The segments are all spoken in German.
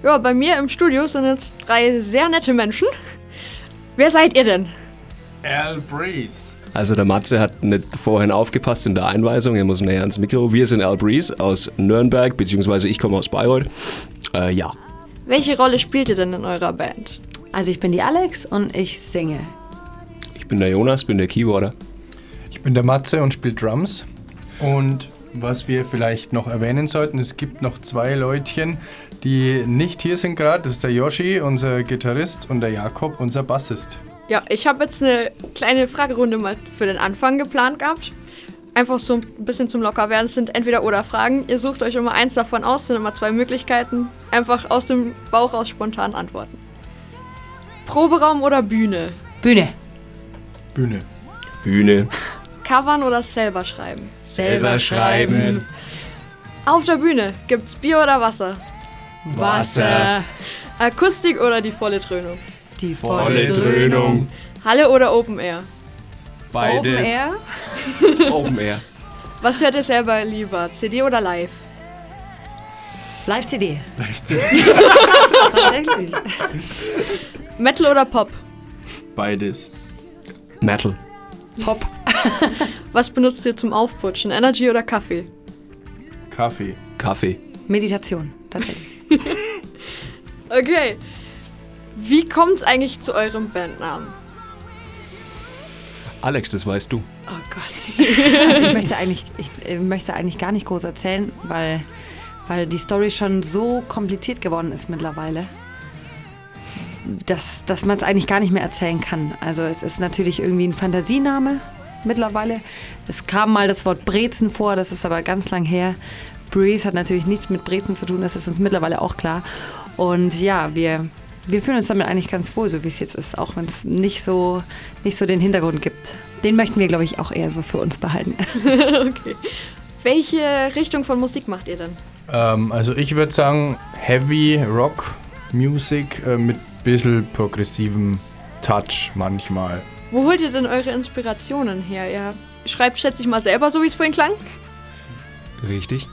Ja, bei mir im Studio sind jetzt 3 sehr nette Menschen. Wer seid ihr denn? Al Breeze. Also der Matze hat nicht vorhin aufgepasst in der Einweisung, er muss näher ans Mikro. Wir sind Al Breeze aus Nürnberg, beziehungsweise ich komme aus Bayreuth. Ja. Welche Rolle spielt ihr denn in eurer Band? Also ich bin die Alex und ich singe. Ich bin der Jonas, bin der Keyboarder. Ich bin der Matze und spiele Drums. Und was wir vielleicht noch erwähnen sollten, es gibt noch 2 Leutchen, die nicht hier sind gerade. Das ist der Yoshi, unser Gitarrist, und der Jakob, unser Bassist. Ja, ich habe jetzt eine kleine Fragerunde mal für den Anfang geplant gehabt. Einfach so ein bisschen zum Lockerwerden. Es sind Entweder-oder-Fragen. Ihr sucht euch immer eins davon aus, es sind immer 2 Möglichkeiten. Einfach aus dem Bauch raus spontan antworten. Proberaum oder Bühne? Bühne. Bühne. Bühne. Covern oder selber schreiben? Selber schreiben. Auf der Bühne gibt's Bier oder Wasser? Wasser. Akustik oder die volle Dröhnung? Die Volle Dröhnung. Halle oder Open Air? Beides. Open Air. Open Air. Was hört ihr selber lieber, CD oder live? Live-CD. Live-CD. Tatsächlich. Metal oder Pop? Beides. Metal. Pop. Was benutzt ihr zum Aufputschen, Energy oder Kaffee? Kaffee. Kaffee. Meditation. Tatsächlich. Okay. Wie kommt's eigentlich zu eurem Bandnamen? Alex, das weißt du. Oh Gott. Ich möchte eigentlich gar nicht groß erzählen, weil die Story schon so kompliziert geworden ist mittlerweile, dass man es eigentlich gar nicht mehr erzählen kann. Also es ist natürlich irgendwie ein Fantasiename mittlerweile. Es kam mal das Wort Brezen vor, das ist aber ganz lang her. Breeze hat natürlich nichts mit Brezen zu tun, das ist uns mittlerweile auch klar. Und ja, wir fühlen uns damit eigentlich ganz wohl, so wie es jetzt ist, auch wenn es nicht so den Hintergrund gibt. Den möchten wir, glaube ich, auch eher so für uns behalten. Okay. Welche Richtung von Musik macht ihr denn? Also ich würde sagen Heavy Rock Music mit bisschen progressivem Touch manchmal. Wo holt ihr denn eure Inspirationen her? Ihr schreibt, schätze ich mal, selber, so wie es vorhin klang? Richtig.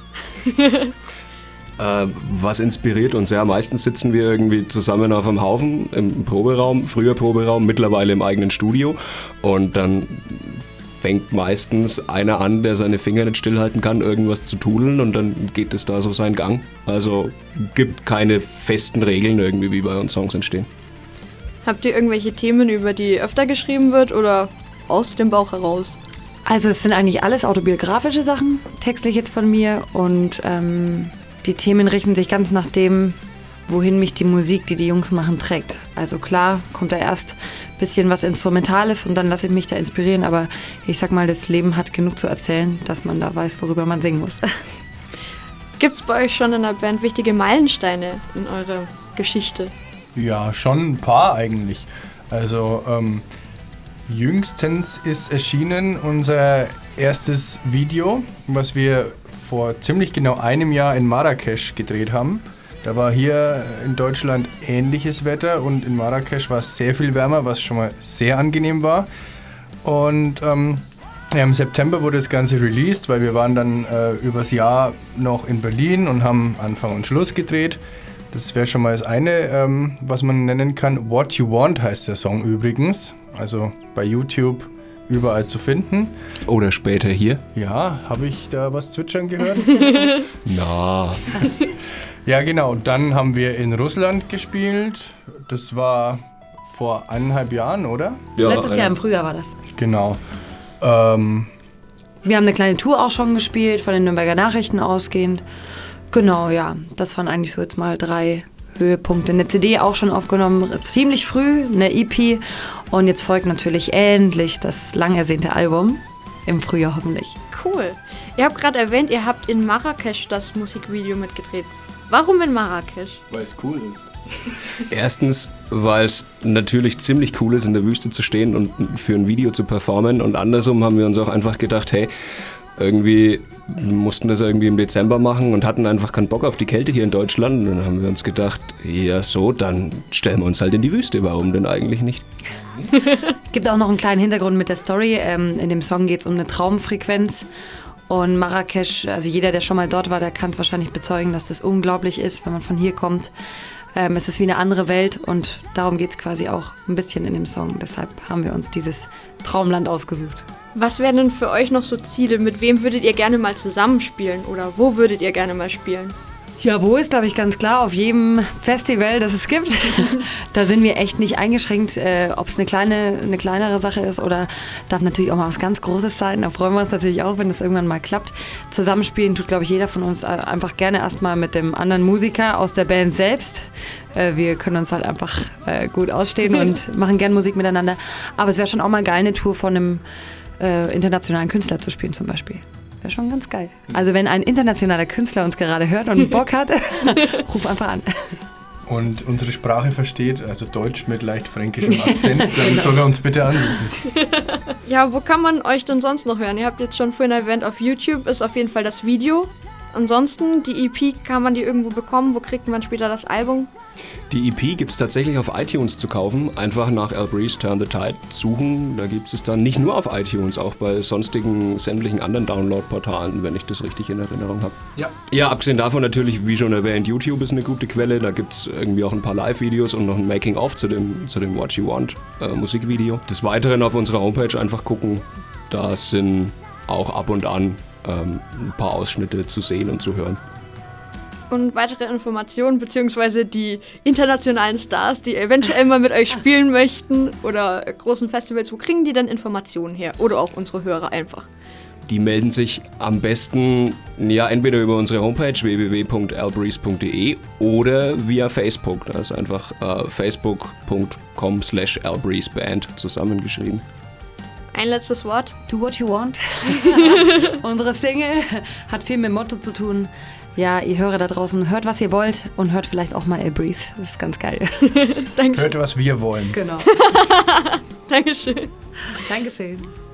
Was inspiriert uns? Ja, meistens sitzen wir irgendwie zusammen auf einem Haufen im Proberaum, früher Proberaum, mittlerweile im eigenen Studio, und dann fängt meistens einer an, der seine Finger nicht stillhalten kann, irgendwas zu tudeln, und dann geht es da so seinen Gang. Also gibt keine festen Regeln irgendwie, wie bei uns Songs entstehen. Habt ihr irgendwelche Themen, über die öfter geschrieben wird, oder aus dem Bauch heraus? Also es sind eigentlich alles autobiografische Sachen, textlich jetzt von mir, und die Themen richten sich ganz nach dem, wohin mich die Musik, die Jungs machen, trägt. Also klar, kommt da erst ein bisschen was Instrumentales und dann lasse ich mich da inspirieren, aber ich sag mal, das Leben hat genug zu erzählen, dass man da weiß, worüber man singen muss. Gibt's bei euch schon in der Band wichtige Meilensteine in eurer Geschichte? Ja, schon ein paar eigentlich. Also jüngstens ist erschienen unser erstes Video, was wir vor ziemlich genau einem Jahr in Marrakesch gedreht haben. Da war hier in Deutschland ähnliches Wetter und in Marrakesch war es sehr viel wärmer, was schon mal sehr angenehm war. Und im September wurde das Ganze released, weil wir waren dann übers Jahr noch in Berlin und haben Anfang und Schluss gedreht. Das wäre schon mal das eine, was man nennen kann. What You Want heißt der Song übrigens. Also bei YouTube überall zu finden. Oder später hier. Ja, habe ich da was zwitschern gehört? Na. Ja, genau. Dann haben wir in Russland gespielt. Das war vor 1,5 Jahren, oder? Ja, Letztes Jahr im Frühjahr war das. Genau. Wir haben eine kleine Tour auch schon gespielt, von den Nürnberger Nachrichten ausgehend. Genau, ja. Das waren eigentlich so jetzt mal 3 Höhepunkte. Eine CD auch schon aufgenommen, ziemlich früh, eine EP. Und jetzt folgt natürlich endlich das lang ersehnte Album. Im Frühjahr hoffentlich. Cool. Ihr habt gerade erwähnt, ihr habt in Marrakesch das Musikvideo mitgedreht. Warum in Marrakesch? Weil es cool ist. Erstens, weil es natürlich ziemlich cool ist, in der Wüste zu stehen und für ein Video zu performen. Und andersrum haben wir uns auch einfach gedacht, hey, irgendwie mussten das irgendwie im Dezember machen und hatten einfach keinen Bock auf die Kälte hier in Deutschland. Und dann haben wir uns gedacht, ja so, dann stellen wir uns halt in die Wüste. Warum denn eigentlich nicht? Gibt auch noch einen kleinen Hintergrund mit der Story. In dem Song geht es um eine Traumfrequenz. Und Marrakesch, also jeder, der schon mal dort war, der kann es wahrscheinlich bezeugen, dass das unglaublich ist, wenn man von hier kommt. Es ist wie eine andere Welt und darum geht es quasi auch ein bisschen in dem Song. Deshalb haben wir uns dieses Traumland ausgesucht. Was wären denn für euch noch so Ziele? Mit wem würdet ihr gerne mal zusammenspielen? Oder wo würdet ihr gerne mal spielen? Ja, wo ist, glaube ich, ganz klar, auf jedem Festival, das es gibt. Da sind wir echt nicht eingeschränkt, ob es eine kleinere Sache ist oder darf natürlich auch mal was ganz Großes sein. Da freuen wir uns natürlich auch, wenn das irgendwann mal klappt. Zusammenspielen tut, glaube ich, jeder von uns einfach gerne erstmal mit dem anderen Musiker aus der Band selbst. Wir können uns halt einfach gut ausstehen und machen gerne Musik miteinander. Aber es wäre schon auch mal geil, eine Tour von einem internationalen Künstler zu spielen zum Beispiel. Wäre schon ganz geil. Also wenn ein internationaler Künstler uns gerade hört und Bock hat, ruf einfach an. Und unsere Sprache versteht, also Deutsch mit leicht fränkischem Akzent, dann soll er uns bitte anrufen. Ja, wo kann man euch denn sonst noch hören? Ihr habt jetzt schon vorhin erwähnt, auf YouTube ist auf jeden Fall das Video. Ansonsten, die EP, kann man die irgendwo bekommen? Wo kriegt man später das Album? Die EP gibt es tatsächlich auf iTunes zu kaufen. Einfach nach Al Breeze Turn the Tide suchen. Da gibt es dann nicht nur auf iTunes, auch bei sonstigen sämtlichen anderen Download-Portalen, wenn ich das richtig in Erinnerung habe. Ja, abgesehen davon natürlich, wie schon erwähnt, YouTube ist eine gute Quelle. Da gibt es irgendwie auch ein paar Live-Videos und noch ein Making-of zu dem What You Want Musikvideo. Des Weiteren auf unserer Homepage einfach gucken. Da sind auch ab und an ein paar Ausschnitte zu sehen und zu hören. Und weitere Informationen bzw. die internationalen Stars, die eventuell mal mit euch spielen möchten oder großen Festivals, wo kriegen die dann Informationen her? Oder auch unsere Hörer einfach? Die melden sich am besten entweder über unsere Homepage www.albreeze.de oder via Facebook. Da ist einfach facebook.com/albreezeband zusammengeschrieben. Ein letztes Wort. Do what you want. Unsere Single hat viel mit dem Motto zu tun. Ja, ihr Hörer da draußen, hört, was ihr wollt und hört vielleicht auch mal Al Breeze. Das ist ganz geil. Danke. Hört, was wir wollen. Genau. Dankeschön. Dankeschön.